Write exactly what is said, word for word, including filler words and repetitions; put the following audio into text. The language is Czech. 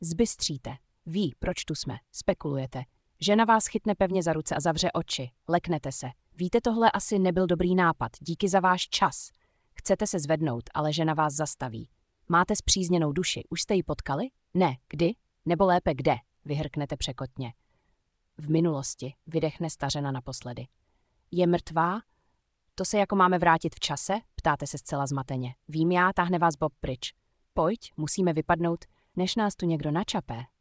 Zbystříte. Ví, proč tu jsme. Spekulujete. Žena vás chytne pevně za ruce a zavře oči. Leknete se. Víte, tohle asi nebyl dobrý nápad. Díky za váš čas. Chcete se zvednout, ale žena vás zastaví. Máte spřízněnou duši. Už jste ji potkali? Ne. Kdy? Nebo lépe kde? Vyhrknete překotně. V minulosti, vydechne stařena naposledy. Je mrtvá? To se jako máme vrátit v čase? Ptáte se zcela zmateně. Vím já, táhne vás Bob pryč. Pojď, musíme vypadnout, než nás tu někdo načapé.